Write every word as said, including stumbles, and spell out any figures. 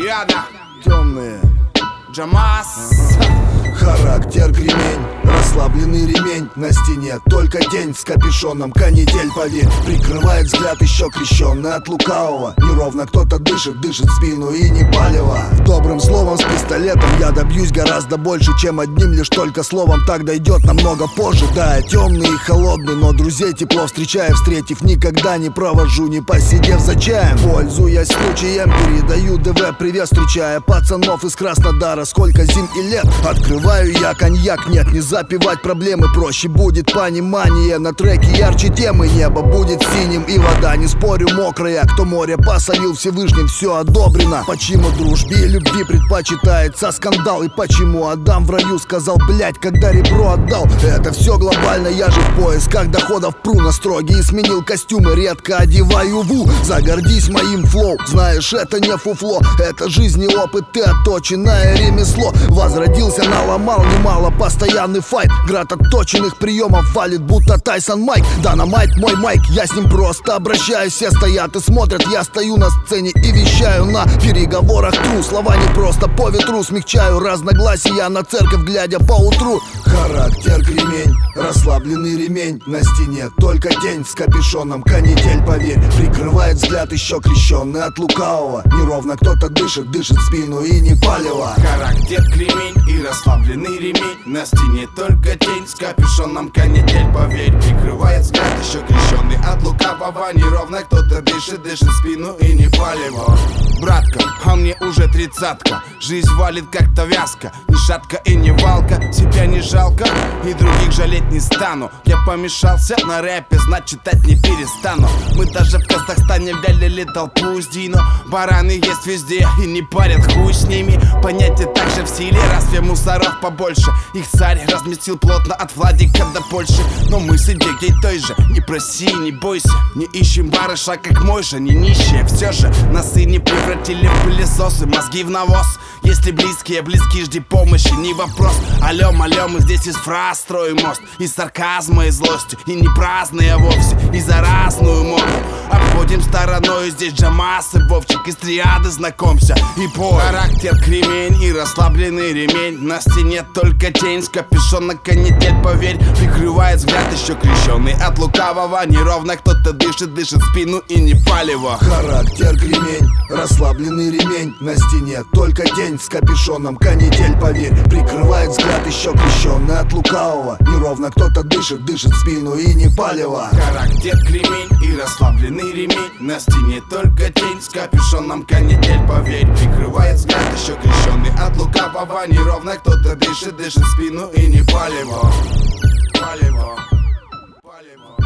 порядок. Темные Джамас. Характер кремень, расслабленный ремень. На стене только день с капюшоном. Канитель, поверь, прикрывает взгляд еще крещенный от лукавого. Неровно кто-то дышит, дышит в спину и не палево. Добрым словом с пистолетом я добьюсь гораздо больше, чем одним лишь только словом. Так дойдет намного позже. Да, я темный и холодный, но друзей тепло встречаю. Встретив, никогда не провожу, не посидев за чаем. Пользуясь случаем, передаю ДВ привет, встречая пацанов из Краснодара. Сколько зим и лет, открываю я коньяк, нет, не запивать проблемы. Проще будет понимание, на треке ярче темы. Небо будет синим и вода, не спорю, мокрая. Кто море посолил Всевышним, все одобрено. Почему дружбе и любви предпочитается скандал? И почему Адам в раю сказал, блять, когда ребро отдал? Это все глобально, я же в поисках доходов пру на строгие, сменил костюмы, редко одеваю ву. Загордись моим флоу, знаешь, это не фуфло, это жизнь и опыт, ты отточенное ремесло. Возродился, наломал немало, постоянный файт. Град отточенных приемов валит, будто Тайсон Майк. Динамайт мой майк, я с ним просто обращаюсь. Все стоят и смотрят, я стою на сцене и вещаю на переговорах тру. Слова не просто по ветру, смягчаю разногласия на церковь, глядя по утру. Характер кремень, расслабленный ремень. На стене только день с капюшоном. Канитель, поверь, прикрывает взгляд еще крещенный от лукавого. Неровно кто-то дышит, дышит в спину и не палево. Характер кремень и расслабленный ремень. На стене только тень с капюшоном. Канитель, поверь, прикрывает взгляд еще крещенный от лукавого. Неровно кто-то дышит, дышит в спину и не палево. Братка, а мне уже тридцатка. Жизнь валит как-то вязко, ни шатка и не валка. Себя не жалко и других жалеть не стану. Я помешался на рэпе, значит читать не перестану. Мы даже в Казахстане вялили толпу с Дино. Бараны есть везде и не парят, хуй с ними. Понятие также в силе, разве мусоров побольше? Их царь разместил плотно от Владика до Польши. Но мы с идеей той же, не проси, не бойся. Не ищем барыша, как мой же, не нищие. Все же нас и не превратили в пылесосы, мозги в навоз. Если близкие, близкие, жди помощи, не вопрос. Алло, алло, мы здесь из фраз строим мост. Из сарказма и злости, и не праздные вовсе, и за разную моду. Обходим стороной здесь Джамас и Вовчик, из триады знакомься и пой. Характер кремень и расслабленный ремень. На стене только тень с капюшона. Канитель, поверь, прикрывает взгляд еще крещенный от лукавого. Неровно кто-то дышит, дышит в спину и не палево. Характер кремень, расслабленный ремень. На стене только день с капюшоном. Канитель, поверь, прикрывает взгляд еще крещенный от лукавого. Неровно кто-то дышит, дышит в спину и не палево. Характер кремень и расслабленный ремень. На стене только тень с капюшоном. Канитель, поверь, прикрывает взгляд еще крещенный от лукавого. Неровно кто-то дышит, дышит в спину и не палево. Палево, палево.